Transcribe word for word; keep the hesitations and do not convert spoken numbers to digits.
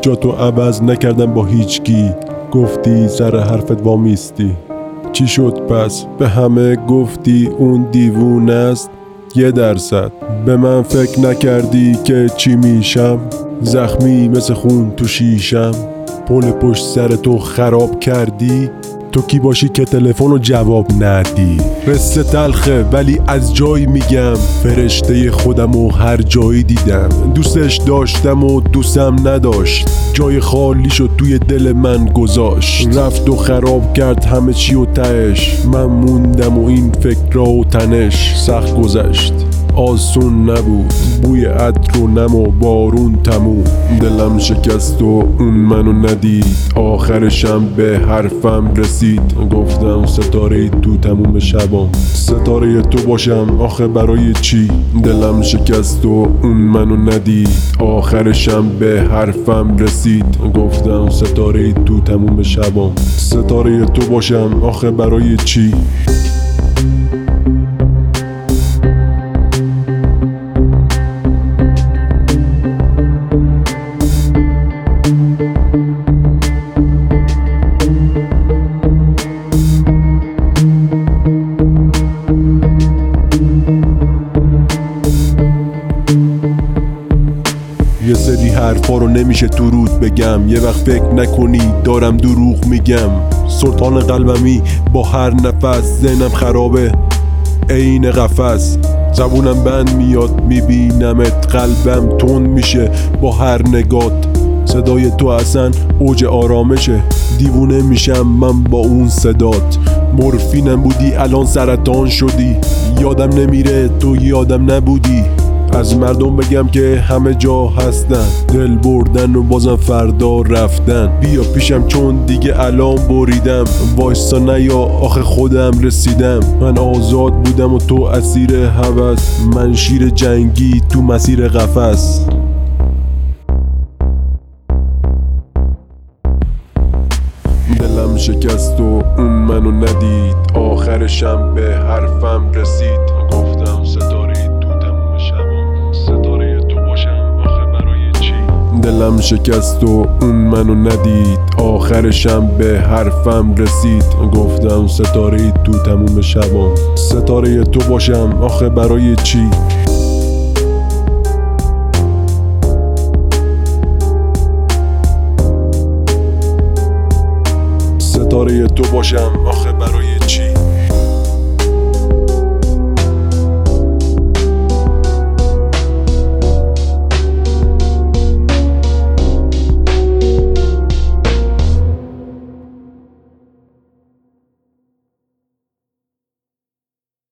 جاتو عوض نکردم با هیچکی، گفتی سر حرفت وامیستی. چی شد پس؟ به همه گفتی اون دیوونه است؟ یه درصد به من فکر نکردی که چی میشم؟ زخمی مثل خون تو شیشم، پل پشت سر تو خراب کردی. تو کی باشی که تلفن رو جواب ندی؟ قصه تلخه ولی از جایی میگم، فرشته خودم و هر جایی دیدم. دوستش داشتم و دوستم نداشت، جای خالی شد توی دل من گذاشت. رفت و خراب کرد همه چی و تهش، من موندم و این فکرها و تنش. سخت گذشت آسون نبود، بوی عطر و نم و بارون تموم. دلم شکست و اون منو ندید، آخرشم به حرفم رسید. گفتم ستاره تو تموم شبام، ستاره تو باشم آخه برای چی؟ دلم شکست و اون منو ندید، آخرشم به حرفم رسید. گفتم ستاره تو تموم شبام، ستاره تو باشم آخه برای چی؟ یه سری حرفا رو نمیشه تو رود بگم، یه وقت فکر نکنی دارم دروغ میگم. سلطان قلبمی با هر نفس، ذهنم خرابه عین قفس. زبونم بند میاد میبینمت، قلبم تند میشه با هر نگات. صدای تو اصلا اوج آرامشه، دیوونه میشم من با اون صدات. مورفینم بودی الان سرطان شدی، یادم نمیره تو یادم نبودی. از مردم بگم که همه جا هستن، دل بردن و بازم فردا رفتن. بیا پیشم چون دیگه الان بریدم، وایسا نیا آخه خودم رسیدم. من آزاد بودم و تو اسیر هوس، من شیر جنگی تو مسیر قفس. دلم شکست و اون منو ندید، آخرشم به حرفم رسید. گفتم ستاره تو تموم شبام، ستاره تو باشم آخه برای چی؟ دلم شکست و اون منو ندید، آخرشم به حرفم رسید. گفتم ستاره تو تموم شبام، ستاره تو باشم آخه برای چی؟ ستاره تو باشم آخه برای چی؟